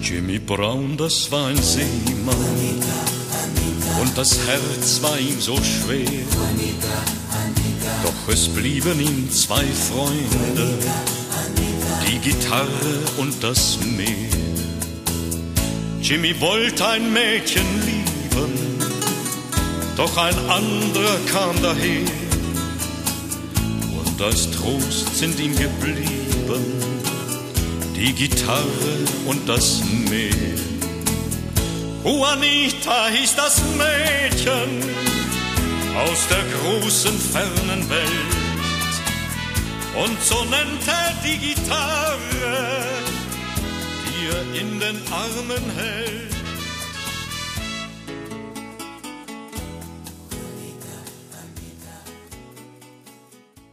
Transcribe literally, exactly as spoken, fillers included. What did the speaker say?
Jimmy Brown, das war ein Seemann, und das Herz war ihm so schwer. Doch es blieben ihm zwei Freunde, die Gitarre und das Meer. Jimmy wollte ein Mädchen lieben, doch ein anderer kam daher. Und als Trost sind ihm geblieben die Gitarre und das Meer. Juanita hieß das Mädchen aus der großen fernen Welt, und so nennt er die Gitarre, die er in den Armen hält.